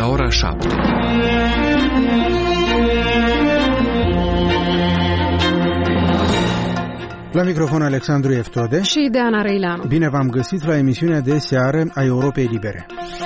la ora 7. La microfon Alexandru Eftode și Deana Răileanu. Bine v-am găsit la emisiunea de seară a Europei Libere.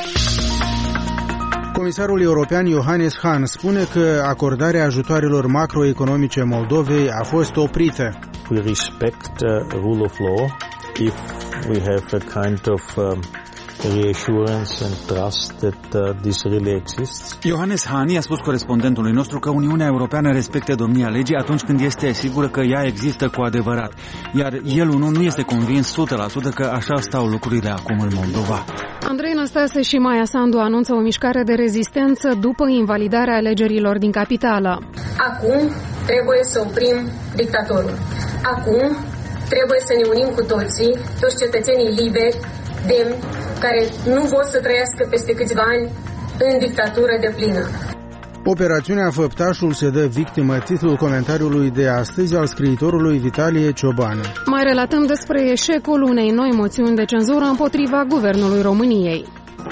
Comisarul european Johannes Hahn spune că acordarea ajutoarelor macroeconomice Moldovei a fost oprită. We respect rule of law if we have a kind of reassurance and trust that this really exists. Johannes Hahn i-a spus corespondentului nostru că Uniunea Europeană respectă domnia legii atunci când este sigură că ea există cu adevărat, iar el nu este convins 100% că așa stau lucrurile acum în Moldova. Andrei Năstase și Maia Sandu anunță o mișcare de rezistență după invalidarea alegerilor din capitală. Acum trebuie să oprim dictatorul. Acum trebuie să ne unim cu toții, toți cetățenii liberi, demni, care nu vor să trăiască peste câțiva ani în dictatură deplină. Operațiunea Făptașul se dă victimă, titlul comentariului de astăzi al scriitorului Vitalie Ciobanu. Mai relatăm despre eșecul unei noi moțiuni de cenzură împotriva Guvernului României.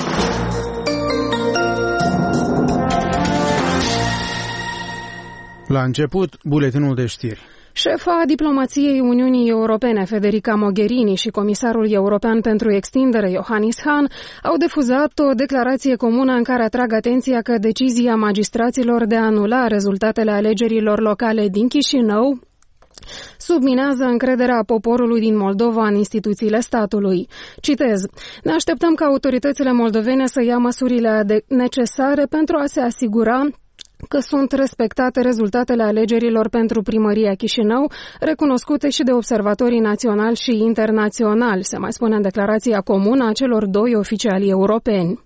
La început, buletinul de știri. Șefa diplomației Uniunii Europene, Federica Mogherini, și comisarul european pentru extindere, Johannes Hahn, au difuzat o declarație comună în care atrag atenția că decizia magistraților de a anula rezultatele alegerilor locale din Chișinău subminează încrederea poporului din Moldova în instituțiile statului. Citez: ne așteptăm ca autoritățile moldovene să ia măsurile necesare pentru a se asigura că sunt respectate rezultatele alegerilor pentru primăria Chișinău, recunoscute și de observatorii naționali și internaționali, se mai spune în declarația comună a celor doi oficiali europeni.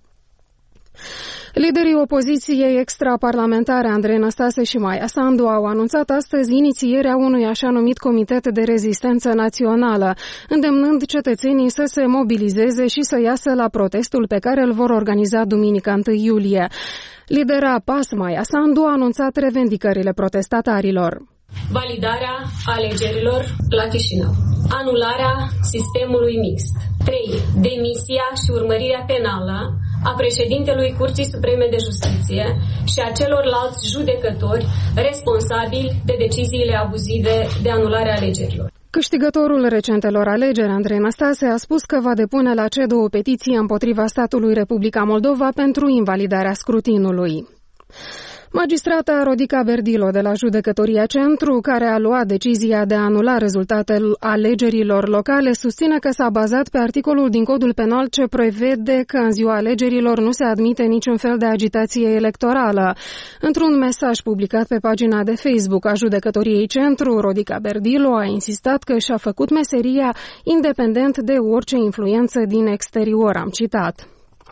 Liderii opoziției extraparlamentare Andrei Năstase și Maia Sandu au anunțat astăzi inițierea unui așa numit Comitet de Rezistență Națională, îndemnând cetățenii să se mobilizeze și să iasă la protestul pe care îl vor organiza duminica 1 iulie. Lidera PAS Maia Sandu a anunțat revendicările protestatarilor. Validarea alegerilor la Chișinău, anularea sistemului mixt, 3. Demisia și urmărirea penală a președintelui Curții Supreme de Justiție și a celorlalți judecători responsabili de deciziile abuzive de anulare a alegerilor. Câștigătorul recentelor alegeri, Andrei Năstase, a spus că va depune la CEDO o petiție împotriva statului Republica Moldova pentru invalidarea scrutinului. Magistrata Rodica Berdilo de la Judecătoria Centru, care a luat decizia de a anula rezultatele alegerilor locale, susține că s-a bazat pe articolul din Codul Penal ce prevede că în ziua alegerilor nu se admite niciun fel de agitație electorală. Într-un mesaj publicat pe pagina de Facebook a Judecătoriei Centru, Rodica Berdilo a insistat că și-a făcut meseria independent de orice influență din exterior, am citat.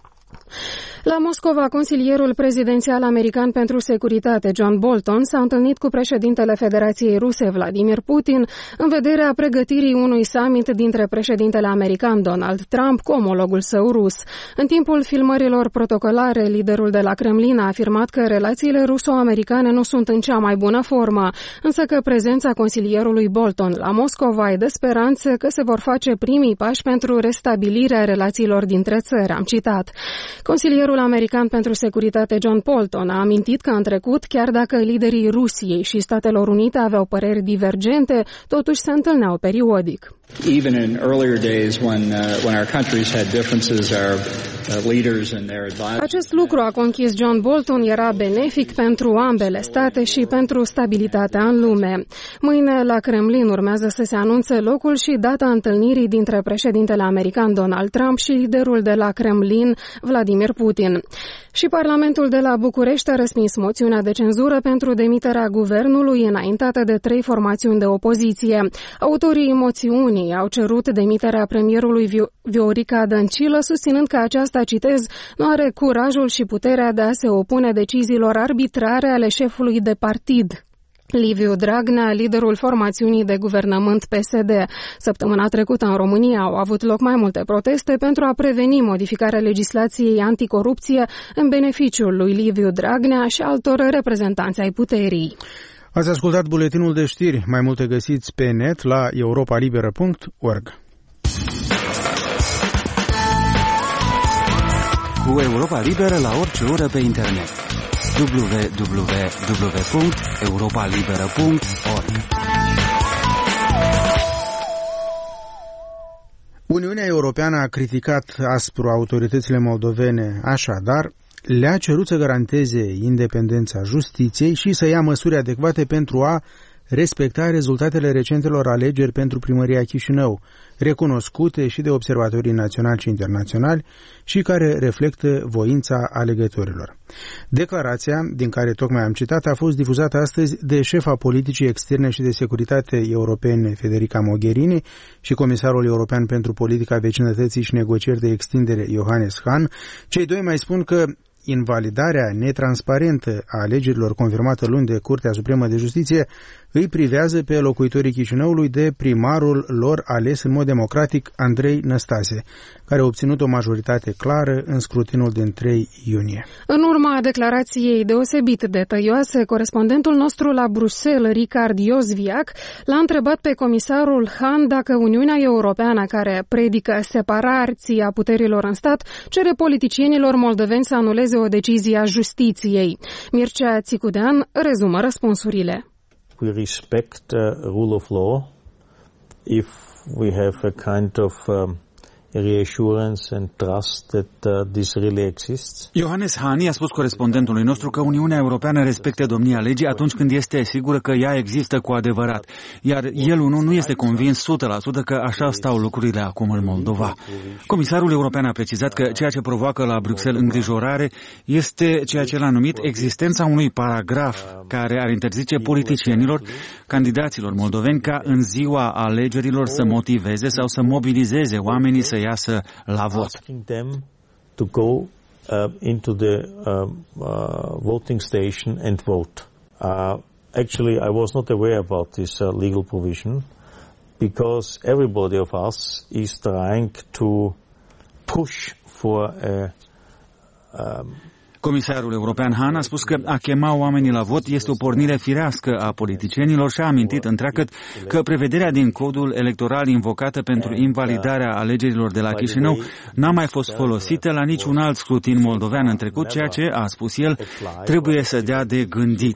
La Moscova, consilierul prezidențial american pentru securitate, John Bolton, s-a întâlnit cu președintele Federației Ruse, Vladimir Putin, în vederea pregătirii unui summit dintre președintele american Donald Trump cu omologul său rus. În timpul filmărilor protocolare, liderul de la Kremlin a afirmat că relațiile ruso-americane nu sunt în cea mai bună formă, însă că prezența consilierului Bolton la Moscova e de speranță că se vor face primii pași pentru restabilirea relațiilor dintre țări, am citat. Consilierul american pentru securitate John Bolton a amintit că în trecut, chiar dacă liderii Rusiei și Statelor Unite aveau păreri divergente, totuși se întâlneau periodic. Even in earlier days when our countries had differences, our leaders and their advisors. Acest lucru, a conchis John Bolton, era benefic pentru ambele state și pentru stabilitatea în lume. Mâine la Kremlin urmează să se anunțe locul și data întâlnirii dintre președintele american Donald Trump și liderul de la Kremlin Vladimir Putin. Și Parlamentul de la București a respins moțiunea de cenzură pentru demiterea guvernului înaintată de 3 formațiuni de opoziție. Autorii moțiunii au cerut demiterea premierului Viorica Dăncilă, susținând că aceasta, citez, nu are curajul și puterea de a se opune deciziilor arbitrare ale șefului de partid, Liviu Dragnea, liderul formațiunii de guvernământ PSD. Săptămâna trecută în România au avut loc mai multe proteste pentru a preveni modificarea legislației anticorupție în beneficiul lui Liviu Dragnea și altor reprezentanți ai puterii. Ați ascultat buletinul de știri. Mai multe găsiți pe net la europalibera.org. Cu cu Europa Liberă la orice oră pe internet. www.europalibera.org. Uniunea Europeană a criticat aspru autoritățile moldovene, așadar le-a cerut să garanteze independența justiției și să ia măsuri adecvate pentru a respecta rezultatele recentelor alegeri pentru primăria Chișinău, recunoscute și de observatorii naționali și internaționali și care reflectă voința alegătorilor. Declarația, din care tocmai am citat, a fost difuzată astăzi de șefa politicii externe și de securitate europene Federica Mogherini și comisarul european pentru politica vecinătății și negocieri de extindere Johannes Hahn. Cei doi mai spun că invalidarea netransparentă a alegerilor confirmată luni de Curtea Supremă de Justiție îi privează pe locuitorii Chișinăului de primarul lor ales în mod democratic, Andrei Năstase, care a obținut o majoritate clară în scrutinul din 3 iunie. În urma declarației deosebit de tăioase, corespondentul nostru la Bruxelles, Ricard Iosviac, l-a întrebat pe comisarul Hahn dacă Uniunea Europeană, care predică separația puterilor în stat, cere politicienilor moldoveni să anuleze o decizie a justiției. Mircea Țicudean rezumă răspunsurile. We respect rule of law if we have a kind of reassurance and trust that this really exists. Johannes Hahn i-a spus corespondentului nostru că Uniunea Europeană respectă domnia legii atunci când este sigură că ea există cu adevărat, iar el nu este convins 100% că așa stau lucrurile acum în Moldova. Comisarul european a precizat că ceea ce provoacă la Bruxelles îngrijorare este ceea ce l-a numit existența unui paragraf care ar interzice politicienilor, candidaților moldoveni ca în ziua alegerilor să motiveze sau să mobilizeze oamenii să iasă la vot. To go into the voting station and vote. Actually, I was not aware about this legal provision because everybody of us is trying to push for a Comisarul european Hahn a spus că a chema oamenii la vot este o pornire firească a politicienilor și a amintit întreagăt că prevederea din codul electoral invocată pentru invalidarea alegerilor de la Chișinău n-a mai fost folosită la niciun alt scrutin moldovean în trecut, ceea ce, a spus el, trebuie să dea de gândit.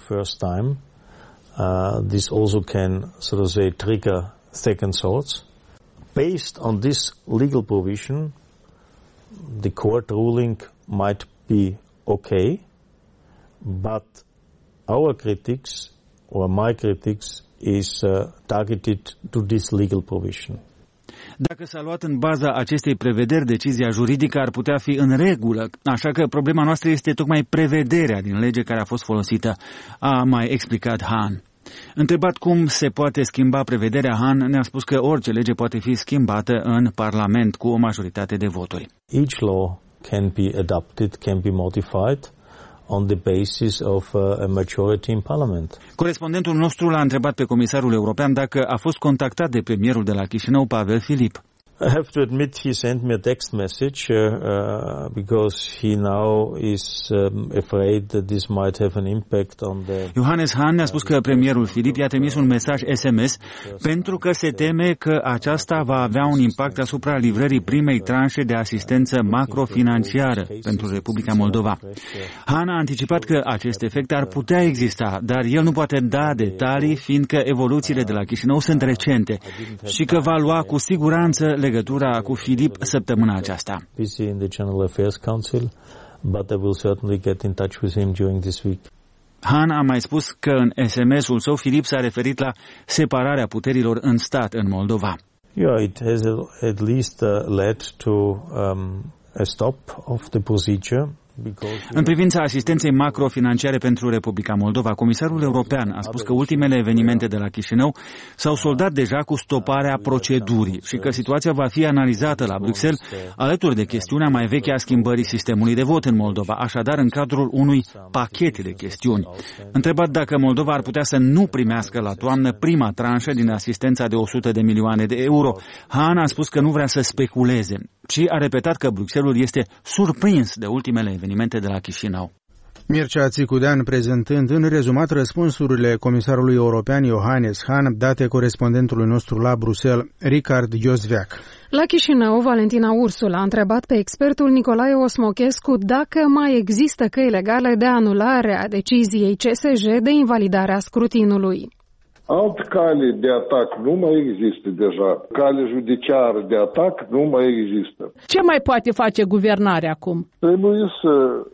This also can, so to say, trigger second thoughts. Based on this legal provision, the court ruling might be okay, but our critics or my critics is targeted to this legal provision. Dacă s-a luat în baza acestei prevederi decizia juridică ar putea fi în regulă, așa că problema noastră este tocmai prevederea din lege care a fost folosită, a mai explicat Hahn. Întrebat cum se poate schimba prevederea, Hahn ne-a spus că orice lege poate fi schimbată în Parlament cu o majoritate de voturi. Each law can be adopted, can be modified on the basis of a majority in Parliament. Corespondentul nostru l-a întrebat pe comisarul european dacă a fost contactat de premierul de la Chișinău, Pavel Filip. I have to admit he sent me a text message because he now is afraid that this might have an impact on the... Johannes Hahn ne-a spus că premierul Filip i-a trimis un mesaj SMS pentru că se teme că aceasta va avea un impact asupra livrării primei tranșe de asistență macrofinanciară pentru Republica Moldova. Hahn a anticipat că acest efect ar putea exista, dar el nu poate da detalii fiindcă evoluțiile de la Chișinău sunt recente și că va lua cu siguranță legătura cu Filip săptămâna aceasta. Hahn a mai spus că în SMS-ul său Filip s-a referit la separarea puterilor în stat în Moldova. Yeah, it has at least led to a stop of the procedure. În privința asistenței macrofinanciare pentru Republica Moldova, comisarul european a spus că ultimele evenimente de la Chișinău s-au soldat deja cu stoparea procedurii și că situația va fi analizată la Bruxelles alături de chestiunea mai veche a schimbării sistemului de vot în Moldova, așadar în cadrul unui pachet de chestiuni. Întrebat dacă Moldova ar putea să nu primească la toamnă prima tranșă din asistența de 100 de milioane de euro, Hahn a spus că nu vrea să speculeze, ci a repetat că Bruxelles este surprins de ultimele evenimente de la Chișinău. Mircea Țicudean prezentând în rezumat răspunsurile comisarului european Johannes Hahn date corespondentului nostru la Bruxelles, Ricard Iosveac. La Chișinău, Valentina Ursul a întrebat pe expertul Nicolae Osmochescu dacă mai există căi legale de anulare a deciziei CSJ de invalidare a scrutinului. Altă cale de atac nu mai există deja. Cale judiciară de atac nu mai există. Ce mai poate face guvernarea acum? Trebuie să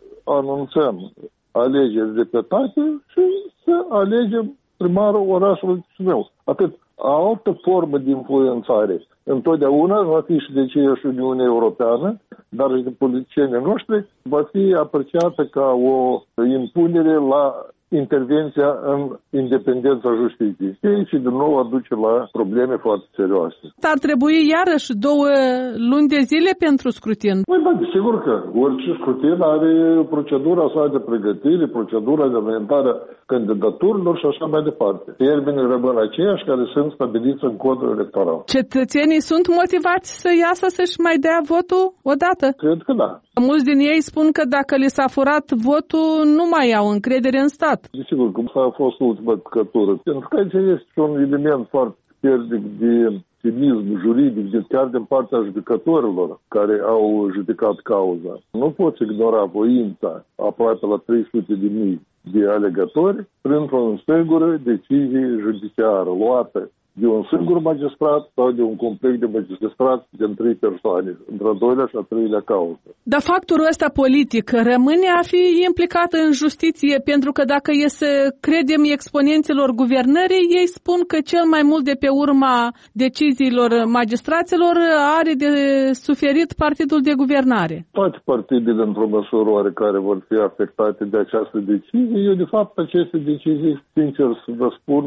anunțăm alegeri repetate și să alegem primarul orașului Chișinău. Atât. Altă formă de influențare întotdeauna va fi și de aceeași Uniune Europeană, dar și de politicienii noștri, va fi apreciată ca o impunere la intervenția în independența justiției și din nou aduce la probleme foarte serioase. Ar trebui iarăși 2 luni de zile pentru scrutin? Păi da, sigur că orice scrutin are procedura sa de pregătire, procedura de înaintare a candidaturilor și așa mai departe. Termenii rămân aceiași care sunt stabiliți în codul electoral. Cetățenii sunt motivați să iasă să-și mai dea votul odată? Cred că da. Mulți din ei spun că dacă li s-a furat votul, nu mai au încredere în stat. Desigur, cum s-a fost ultima cătură. Pentru că aici este un element foarte puternic de cinism juridic, chiar din partea judecătorilor care au judecat cauza. Nu poți ignora voința aproape la 300.000 de alegători printr-o singură decizie judiciară luată de un singur magistrat sau de un complex de magistrați din 3 persoane, între a doilea și a treilea cauză. Dar factorul ăsta politic rămâne a fi implicat în justiție, pentru că dacă e să credem exponenților guvernării, ei spun că cel mai mult de pe urma deciziilor magistraților are de suferit partidul de guvernare. Toate partidele, într-o măsură oarecare, vor fi afectate de această decizie. Eu, de fapt, aceste decizii, sincer să vă spun,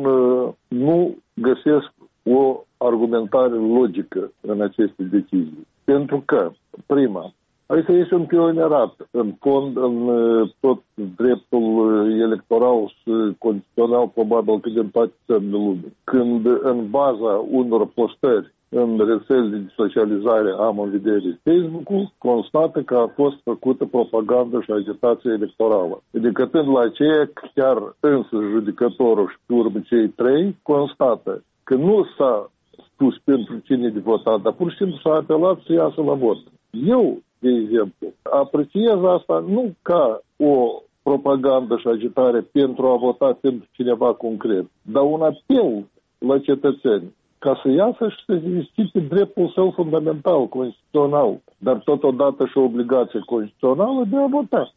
nu găsesc o argumentare logică în aceste decizii. Pentru că, prima, aici este un pionierat în fond, în tot dreptul electoral și constituțional, probabil că din toate țările lumii. Când în baza unor postări în rețelele de socializare, am în vedere Facebook-ul, constată că a fost făcută propagandă și agitație electorală. Ridicătând la aceea, chiar însă judecătorul și pe urmă cei 3 constată că nu s-a spus pentru cine de votat, dar pur și simplu s-a apelat să iasă la vot. Eu, de exemplu, apreciez asta nu ca o propagandă și agitare pentru a vota pentru cineva concret, dar un apel la cetățeni ca să iasă și să exercite dreptul său fundamental, constituțional, dar totodată și o obligație constituțională de a vota.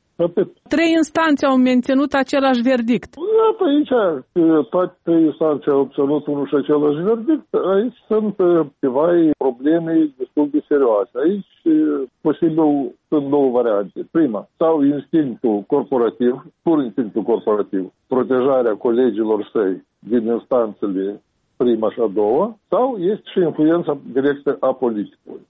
3 instanțe au menținut același verdict. Iată aici, toate 3 instanțe au obținut unul și același verdict. Aici sunt ceva probleme destul de serioase. Aici, posibil, sunt 2 variante. Prima, sau instinctul corporativ, pur instinctul corporativ, protejarea colegilor săi din instanțele prima și a doua, sau este și influența directă a politicului.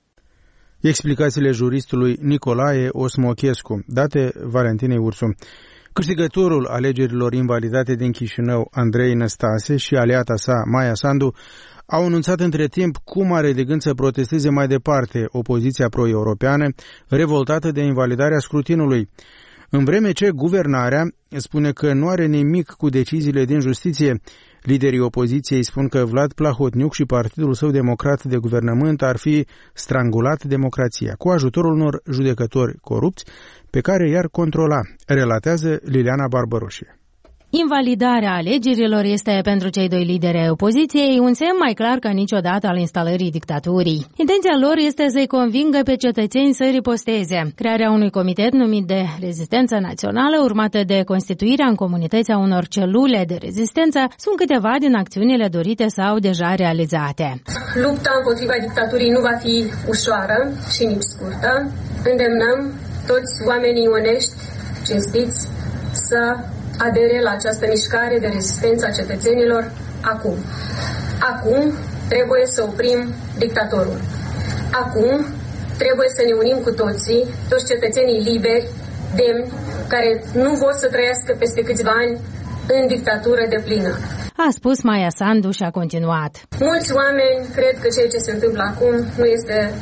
Explicațiile juristului Nicolae Osmochescu, date Valentinei Ursu. Câștigătorul alegerilor invalidate din Chișinău, Andrei Năstase, și aliata sa, Maia Sandu, au anunțat între timp cum are de gând să protesteze mai departe opoziția pro-europeană, revoltată de invalidarea scrutinului. În vreme ce guvernarea spune că nu are nimic cu deciziile din justiție, liderii opoziției spun că Vlad Plahotniuc și partidul său democrat de guvernământ ar fi strangulat democrația cu ajutorul unor judecători corupți pe care i-ar controla, relatează Liliana Barbaroșie. Invalidarea alegerilor este pentru cei 2 lideri ai opoziției un semn mai clar ca niciodată al instalării dictaturii. Intenția lor este să-i convingă pe cetățeni să riposteze. Crearea unui comitet numit de Rezistență Națională, urmată de constituirea în comunități a unor celule de rezistență, sunt câteva din acțiunile dorite sau deja realizate. Lupta împotriva dictaturii nu va fi ușoară și nici scurtă. Îndemnăm toți oamenii onești, cinstiți, să adere la această mișcare de rezistență a cetățenilor acum. Acum trebuie să oprim dictatorul. Acum trebuie să ne unim cu toții, toți cetățenii liberi, demni, care nu vor să trăiască peste câțiva ani în dictatură deplină. A spus Maia Sandu și a continuat. Mulți oameni cred că ceea ce se întâmplă acum nu este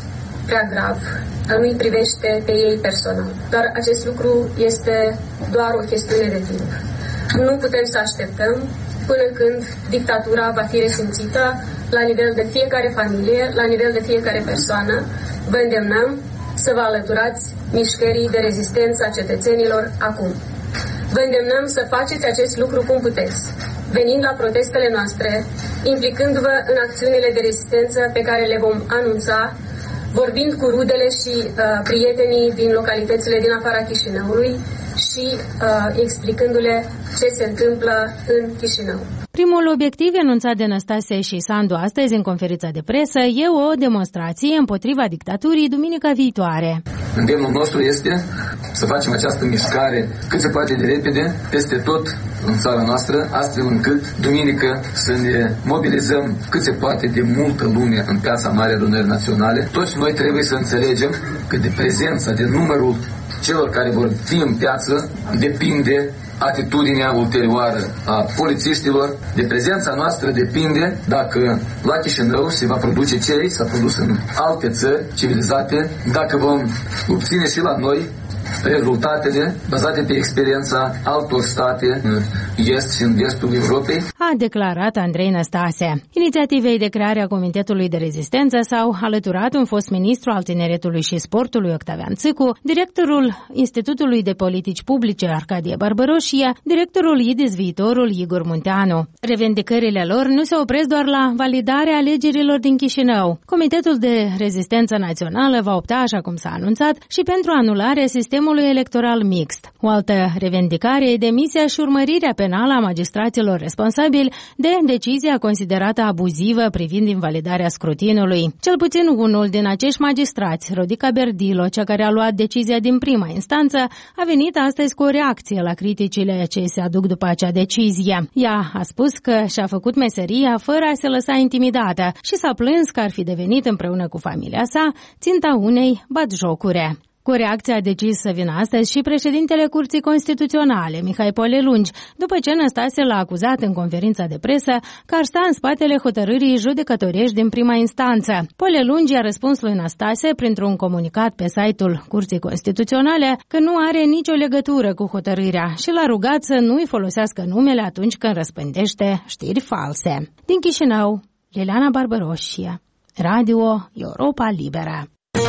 prea grav, nu îi privește pe ei personal. Dar acest lucru este doar o chestiune de timp. Nu putem să așteptăm până când dictatura va fi resimțită la nivel de fiecare familie, la nivel de fiecare persoană. Vă îndemnăm să vă alăturați mișcării de rezistență a cetățenilor acum. Vă îndemnăm să faceți acest lucru cum puteți, venind la protestele noastre, implicându-vă în acțiunile de rezistență pe care le vom anunța, vorbind cu rudele și prietenii din localitățile din afara Chișinăului și explicându-le ce se întâmplă în Chișinău. Primul obiectiv enunțat de Năstase și Sandu astăzi în conferința de presă e o demonstrație împotriva dictaturii duminica viitoare. Îndemnul nostru este să facem această mișcare cât se poate de repede peste tot în țara noastră, astfel încât duminică să ne mobilizăm cât se poate de multă lume în Piața Mare Adunării Naționale. Toți noi trebuie să înțelegem că de prezența, de numărul celor care vor fi în piață depinde atitudinea ulterioară a polițiștilor. De prezența noastră depinde dacă la Chișinău se va produce ce s-a produs în alte țări civilizate, dacă vom obține și la noi rezultatele bazate pe experiența altor state în est și în vestul Europei, a declarat Andrei Năstase. Inițiativei de creare a Comitetului de Rezistență s-au alăturat un fost ministru al Tineretului și Sportului Octavian Țicu, directorul Institutului de Politici Publice Arcadie Barbaroșia, directorul IDIS Viitorul Igor Munteanu. Revendicările lor nu se opresc doar la validarea alegerilor din Chișinău. Comitetul de Rezistență Națională va opta, așa cum s-a anunțat, și pentru anularea sistemului electoral mixt. O altă revendicare e demisia și urmărirea penală a magistraților responsabili de decizia considerată abuzivă privind invalidarea scrutinului. Cel puțin unul din acești magistrați, Rodica Berdilo, cea care a luat decizia din prima instanță, a venit astăzi cu o reacție la criticile ce se aduc după acea decizie. Ea a spus că și-a făcut meseria fără a se lăsa intimidată și s-a plâns că ar fi devenit împreună cu familia sa ținta unei batjocure. Cu reacția a decis să vină astăzi și președintele Curții Constituționale, Mihai Polelungi, după ce Năstase l-a acuzat în conferința de presă că ar sta în spatele hotărârii judecătorești din prima instanță. Polelungi a răspuns lui Năstase printr-un comunicat pe site-ul Curții Constituționale că nu are nicio legătură cu hotărârea și l-a rugat să nu-i folosească numele atunci când răspândește știri false. Din Chișinău, Liliana Barbaroșia, Radio Europa Liberă.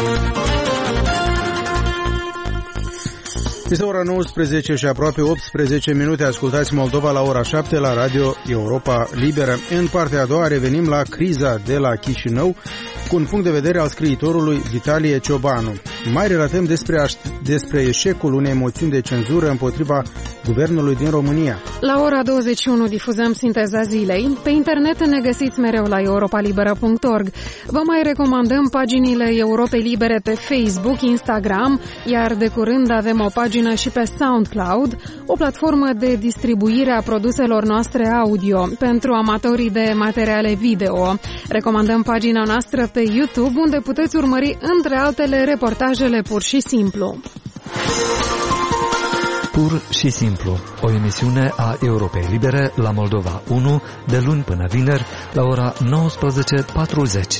Este ora 19 și aproape 18 minute. Ascultați Moldova la ora 7 la Radio Europa Liberă. În partea a doua revenim la criza de la Chișinău cu un punct de vedere al scriitorului Vitalie Ciobanu. Mai relatăm despre eșecul unei moțiuni de cenzură împotriva guvernului din România. La ora 21 difuzăm sinteza zilei. Pe internet ne găsiți mereu la europalibera.org. Vă mai recomandăm paginile Europei Libere pe Facebook, Instagram, iar de curând avem o pagină și pe SoundCloud, o platformă de distribuire a produselor noastre audio pentru amatorii de materiale video. Recomandăm pagina noastră pe YouTube, unde puteți urmări, între altele, reportajele Pur și Simplu. Pur și Simplu, o emisiune a Europei Libere la Moldova 1, de luni până vineri, la ora 19:40.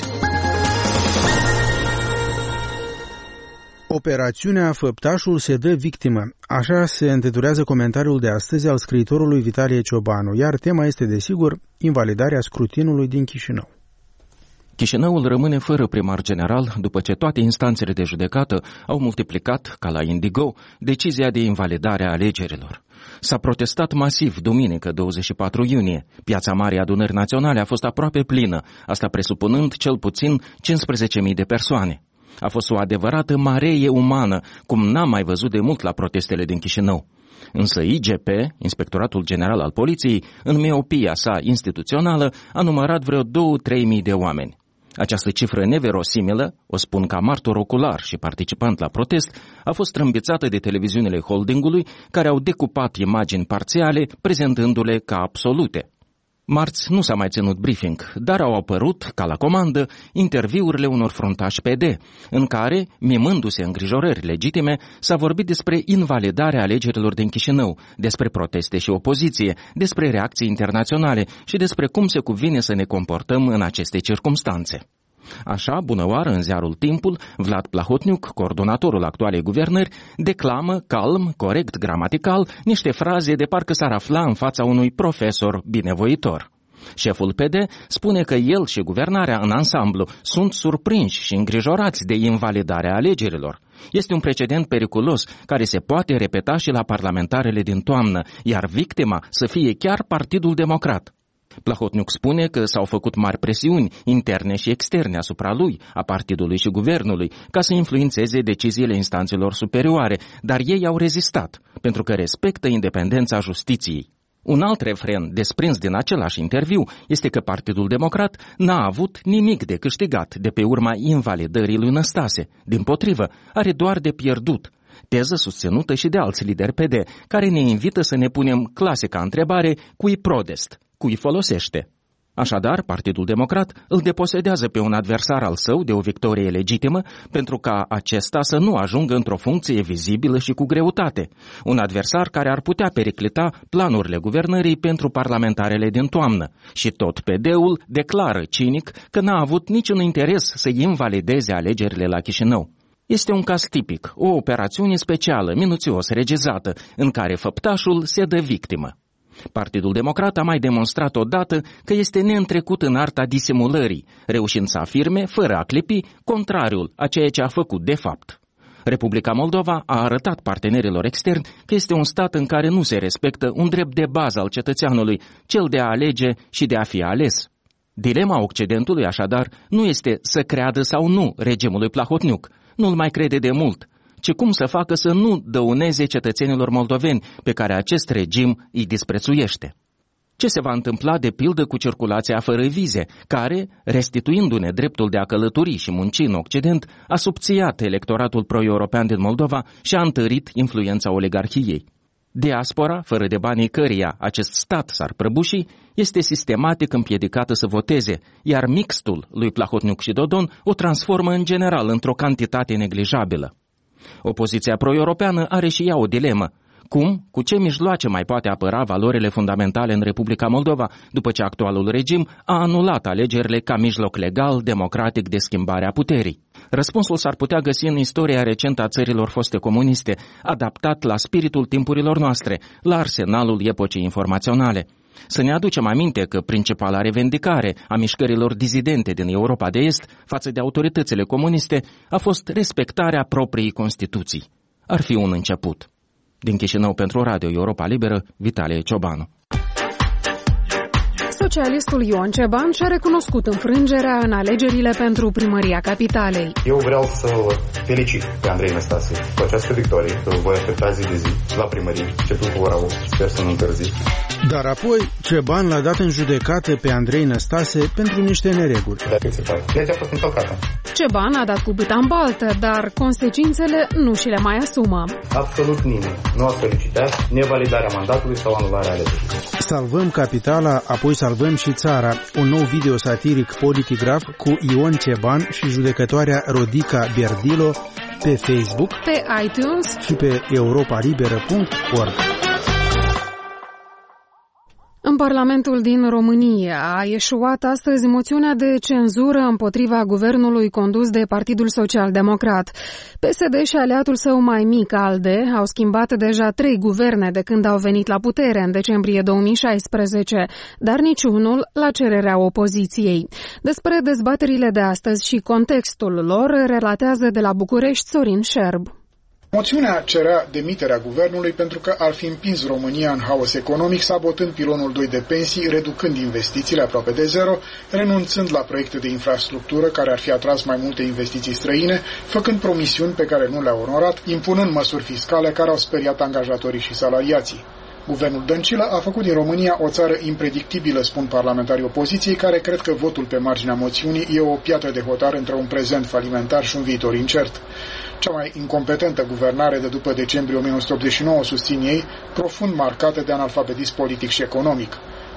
Operațiunea Făptașul se dă victimă. Așa se intitulează comentariul de astăzi al scriitorului Vitalie Ciobanu, iar tema este, desigur, invalidarea scrutinului din Chișinău. Chișinăul rămâne fără primar general după ce toate instanțele de judecată au multiplicat, ca la Indigo, decizia de invalidare a alegerilor. S-a protestat masiv duminică 24 iunie. Piața Mare Adunării Naționale a fost aproape plină, asta presupunând cel puțin 15.000 de persoane. A fost o adevărată maree umană, cum n-am mai văzut de mult la protestele din Chișinău. Însă IGP, Inspectoratul General al Poliției, în miopia sa instituțională, a numărat vreo 2-3 mii de oameni. Această cifră neverosimilă, o spun ca martor ocular și participant la protest, a fost trâmbițată de televiziunile holdingului, care au decupat imagini parțiale, prezentându-le ca absolute. Marți nu s-a mai ținut briefing, dar au apărut, ca la comandă, interviurile unor fruntași PD, în care, mimându-se îngrijorări legitime, s-a vorbit despre invalidarea alegerilor din Chișinău, despre proteste și opoziție, despre reacții internaționale și despre cum se cuvine să ne comportăm în aceste circumstanțe. Așa, bunăoară, în ziarul Timpul, Vlad Plahotniuc, coordonatorul actualei guvernări, declamă, calm, corect gramatical, niște fraze de parcă s-ar afla în fața unui profesor binevoitor. Șeful PD spune că el și guvernarea în ansamblu sunt surprinși și îngrijorați de invalidarea alegerilor. Este un precedent periculos care se poate repeta și la parlamentarele din toamnă, iar victima să fie chiar Partidul Democrat. Plahotniuc spune că s-au făcut mari presiuni interne și externe asupra lui, a partidului și guvernului, ca să influențeze deciziile instanțelor superioare, dar ei au rezistat, pentru că respectă independența justiției. Un alt refren desprins din același interviu este că Partidul Democrat n-a avut nimic de câștigat de pe urma invalidării lui Năstase. Dimpotrivă, are doar de pierdut. Teză susținută și de alți lideri PD, care ne invită să ne punem clasica întrebare cui prodest, cui folosește. Așadar, Partidul Democrat îl deposedează pe un adversar al său de o victorie legitimă pentru ca acesta să nu ajungă într-o funcție vizibilă și cu greutate. Un adversar care ar putea periclita planurile guvernării pentru parlamentarele din toamnă. Și tot PD-ul declară cinic că n-a avut niciun interes să invalideze alegerile la Chișinău. Este un caz tipic, o operațiune specială, minuțios regizată, în care făptașul se dă victimă. Partidul Democrat a mai demonstrat odată că este neîntrecut în arta disimulării, reușind să afirme, fără a clipi, contrariul a ceea ce a făcut de fapt. Republica Moldova a arătat partenerilor externi că este un stat în care nu se respectă un drept de bază al cetățeanului, cel de a alege și de a fi ales. Dilema Occidentului, așadar, nu este să creadă sau nu regimului Plahotniuc, nu-l mai crede de mult, ci cum să facă să nu dăuneze cetățenilor moldoveni pe care acest regim îi disprețuiește. Ce se va întâmpla de pildă cu circulația fără vize, care, restituindu-ne dreptul de a călători și munci în Occident, a subțiat electoratul pro-european din Moldova și a întărit influența oligarhiei. Diaspora, fără de banii căreia acest stat s-ar prăbuși, este sistematic împiedicată să voteze, iar mixtul lui Plahotniuc și Dodon o transformă în general într-o cantitate neglijabilă. Opoziția pro-europeană are și ea o dilemă. Cum, cu ce mijloace mai poate apăra valorile fundamentale în Republica Moldova după ce actualul regim a anulat alegerile ca mijloc legal, democratic de schimbare a puterii? Răspunsul s-ar putea găsi în istoria recentă a țărilor foste comuniste, adaptat la spiritul timpurilor noastre, la arsenalul epocii informaționale. Să ne aducem aminte că principala revendicare a mișcărilor dizidente din Europa de Est față de autoritățile comuniste a fost respectarea propriei Constituții. Ar fi un început. Din Chișinău pentru Radio Europa Liberă, Vitalie Ciobanu. Socialistul Ion Ceban și-a recunoscut înfrângerea în alegerile pentru primăria capitalei. Eu vreau să-l felicit pe Andrei Năstase cu această victorie, că îl voi aștepta zi de zi la primărie, începând cu ora 8, sper să nu întârzi. Dar apoi Ceban l-a dat în judecată pe Andrei Năstase pentru niște nereguli. Dacă se pare, legea a fost încălcată. Ceban a dat cu bâta în baltă, dar consecințele nu și le mai asumă. Absolut nimeni nu a solicitat nevalidarea mandatului sau anularea alegerilor. Salvăm capitala, apoi salvăm și țara. Un nou video satiric Politigraf cu Ion Ceban și judecătoarea Rodica Berdilo pe Facebook, pe iTunes și pe europalibera.org. În Parlamentul din România a ieșuat astăzi moțiunea de cenzură împotriva guvernului condus de Partidul Social Democrat. PSD și aliatul său mai mic, ALDE, au schimbat deja 3 guverne de când au venit la putere în decembrie 2016, dar niciunul la cererea opoziției. Despre dezbaterile de astăzi și contextul lor relatează de la București Sorin Șerb. Moțiunea cerea demiterea guvernului pentru că ar fi împins România în haos economic, sabotând pilonul 2 de pensii, reducând investițiile aproape de zero, renunțând la proiecte de infrastructură care ar fi atras mai multe investiții străine, făcând promisiuni pe care nu le-au onorat, impunând măsuri fiscale care au speriat angajatorii și salariații. Guvernul Dăncilă a făcut din România o țară impredictibilă, spun parlamentarii opoziției, care cred că votul pe marginea moțiunii e o piatră de hotar între un prezent falimentar și un viitor incert. Cea mai incompetentă guvernare de după decembrie 1989, susțin ei, profund marcată de analfabetism politic și economic.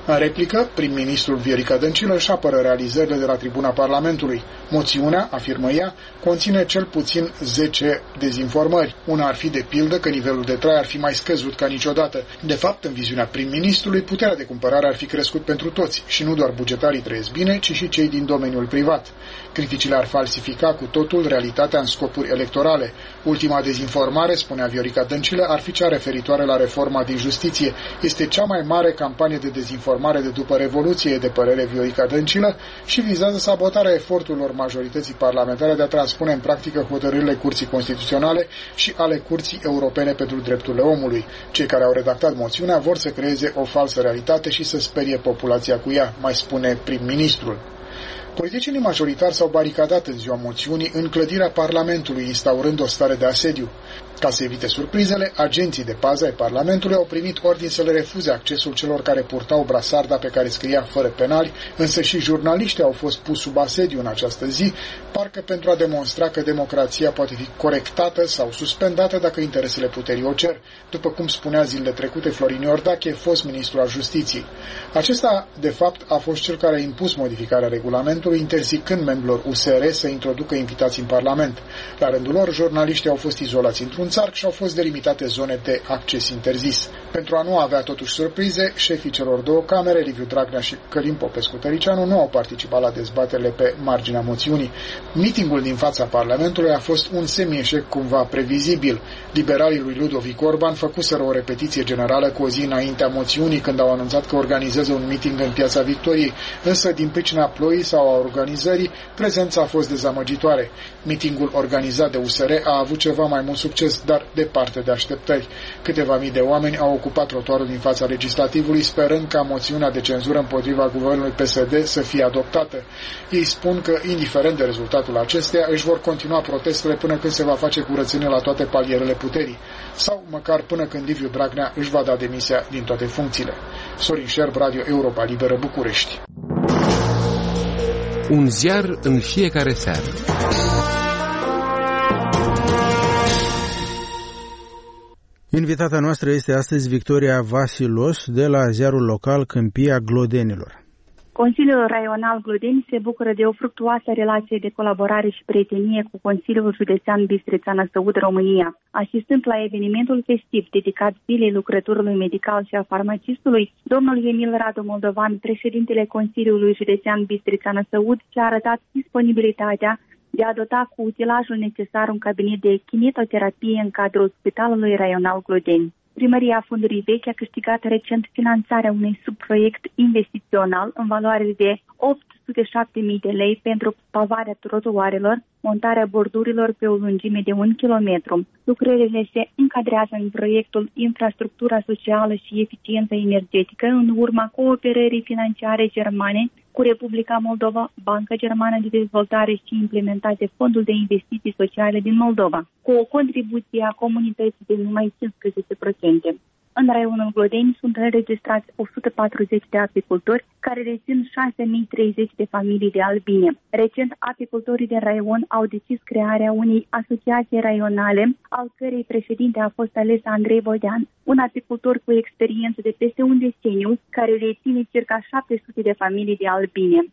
În replică, prim-ministrul Viorica Dăncilă își apără realizările de la tribuna Parlamentului. Moțiunea, afirmă ea, conține cel puțin 10 dezinformări. Una ar fi de pildă că nivelul de trai ar fi mai scăzut ca niciodată. De fapt, în viziunea prim-ministrului, puterea de cumpărare ar fi crescut pentru toți și nu doar bugetarii trăiesc bine, ci și cei din domeniul privat. Criticile ar falsifica cu totul realitatea în scopuri electorale. Ultima dezinformare, spunea Viorica Dăncilă, ar fi cea referitoare la reforma din justiție. Este cea mai mare campanie de dezinformare de după Revoluție, de părere Viorica Dăncilă, și vizează sabotarea eforturilor majorității parlamentare de a transpune în practică hotărârile Curții Constituționale și ale Curții Europene pentru Drepturile Omului. Cei care au redactat moțiunea vor să creeze o falsă realitate și să sperie populația cu ea, mai spune prim-ministrul. Politicienii majoritari s-au baricadat în ziua moțiunii în clădirea Parlamentului, instaurând o stare de asediu. Ca să evite surprizele, agenții de pază ai Parlamentului au primit ordin să le refuze accesul celor care purtau brasarda pe care scria fără penali, însă și jurnaliștii au fost puși sub asediu în această zi, parcă pentru a demonstra că democrația poate fi corectată sau suspendată dacă interesele puterii o cer, după cum spunea zilele trecute Florin Iordache, fost ministru al Justiției. Acesta, de fapt, a fost cel care a impus modificarea regulamentului, interzicând membrilor USR să introducă invitații în Parlament. La rândul lor, jurnaliștii au fost izolați într-un țarc și au fost delimitate zone de acces interzis. Pentru a nu avea totuși surprize, șefii celor două camere, Liviu Dragnea și Călin Popescu-Tăricianu, nu au participat la dezbaterile pe marginea moțiunii. Mitingul din fața Parlamentului a fost un semi-eșec cumva previzibil. Liberalii lui Ludovic Orban făcuseră o repetiție generală cu o zi înaintea moțiunii, când au anunțat că organizează un miting în Piața Victoriei, însă din pricina ploii sau a organizării, prezența a fost dezamăgitoare. Mitingul organizat de USR a avut ceva mai mult succes, dar departe de așteptări. Câteva mii de oameni au ocupat trotuarul din fața legislativului, sperând ca moțiunea de cenzură împotriva guvernului PSD să fie adoptată. Ei spun că, indiferent de rezultatul acesteia, își vor continua protestele până când se va face curățenie la toate palierele puterii, sau măcar până când Liviu Dragnea își va da demisia din toate funcțiile. Sorin Șerb, Radio Europa Liberă, București. Un ziar în fiecare seară. Invitata noastră este astăzi Victoria Vasilos de la ziarul local Câmpia Glodenilor. Consiliul Raional Glodeni se bucură de o fructuoasă relație de colaborare și prietenie cu Consiliul Județean Bistrița-Năsăud, România. Asistând la evenimentul festiv dedicat zilei lucrătorului medical și a farmacistului, domnul Emil Radu Moldovan, președintele Consiliului Județean Bistrița-Năsăud, și-a arătat disponibilitatea de a dota cu utilajul necesar un cabinet de kinetoterapie în cadrul Spitalului Raional Glodeni. Primăria Fundurii Vechi a câștigat recent finanțarea unui subproiect investițional în valoare de 807.000 de lei pentru pavarea trotuarelor, montarea bordurilor pe o lungime de 1 kilometru. Lucrările se încadrează în proiectul Infrastructura socială și eficiență energetică în urma cooperării financiare germane cu Republica Moldova, Banca Germană de Dezvoltare și implementate Fondul de Investiții Sociale din Moldova, cu o contribuție a comunității de numai 15%. În raionul Glodeni sunt înregistrați 140 de apicultori care dețin 6.030 de familii de albine. Recent, apicultorii din raion au decis crearea unei asociații raionale, al cărei președinte a fost ales Andrei Bodean, un apicultor cu experiență de peste un deceniu, care deține circa 700 de familii de albine.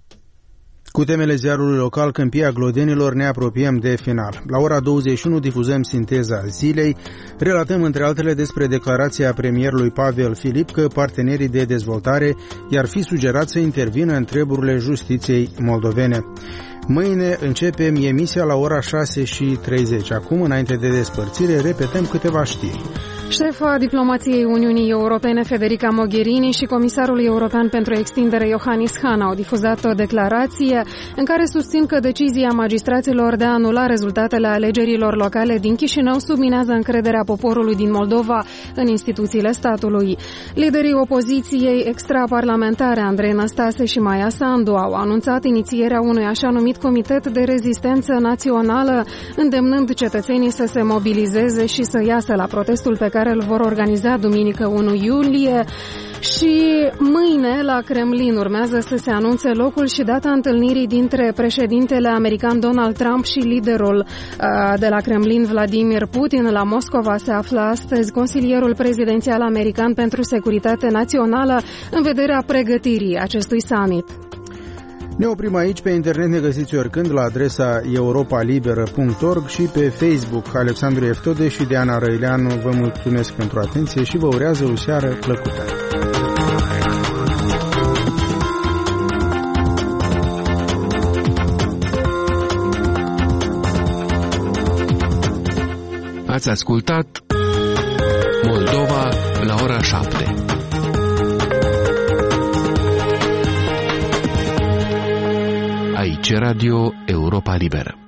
Cu temele ziarului local Câmpia Glodenilor ne apropiem de final. La ora 21 difuzăm sinteza zilei, relatăm între altele despre declarația premierului Pavel Filip că partenerii de dezvoltare i-ar fi sugerat să intervină în treburile justiției moldovene. Mâine începem emisia la ora 6:30. Acum, înainte de despărțire, repetăm câteva știri. Șefa diplomației Uniunii Europene Federica Mogherini și comisarul european pentru extindere Johannes Hahn au difuzat o declarație în care susțin că decizia magistraților de a anula rezultatele alegerilor locale din Chișinău subminează încrederea poporului din Moldova în instituțiile statului. Liderii opoziției extraparlamentare Andrei Năstase și Maia Sandu au anunțat inițierea unui așa numit Comitet de Rezistență Națională, îndemnând cetățenii să se mobilizeze și să iasă la protestul pe care care îl vor organiza duminică 1 iulie. Și mâine la Kremlin urmează să se anunțe locul și data întâlnirii dintre președintele american Donald Trump și liderul de la Kremlin Vladimir Putin. La Moscova se află astăzi consilierul prezidențial american pentru securitate națională în vederea pregătirii acestui summit. Ne oprim aici. Pe internet ne găsiți oricând la adresa europalibera.org și pe Facebook. Alexandru Eftode și Diana Răileanu vă mulțumesc pentru atenție și vă urează o seară plăcută. Ați ascultat Moldova la ora 7. Aici Radio Europa Liberă.